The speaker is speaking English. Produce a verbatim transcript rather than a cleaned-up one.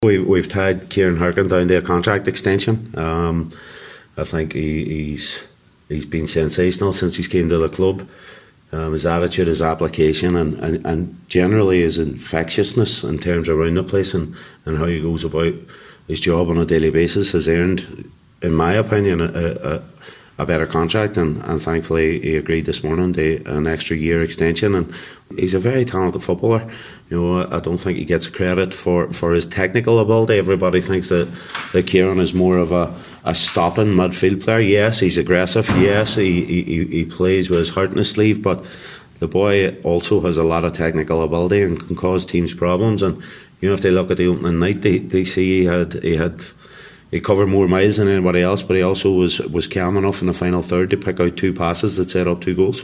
We, we've tied Kieran Harkin down to a contract extension. Um, I think he, he's he's been sensational since he's came to the club. Um, his attitude, his application, and, and, and generally his infectiousness in terms of around the place and, and how he goes about his job on a daily basis has earned, in my opinion, a, a, a better contract. And, and thankfully he agreed this morning to an extra year extension. And he's a very talented footballer. You know, I don't think he gets credit for, for his technical ability. Everybody thinks that, that Kieran is more of a, a stopping midfield player. Yes, he's aggressive. Yes, he, he, he plays with his heart in his sleeve. But the boy also has a lot of technical ability and can cause teams problems. And you know, if they look at the opening night, they, they see he had he had he covered more miles than anybody else. But he also was was calm enough in the final third to pick out two passes that set up two goals.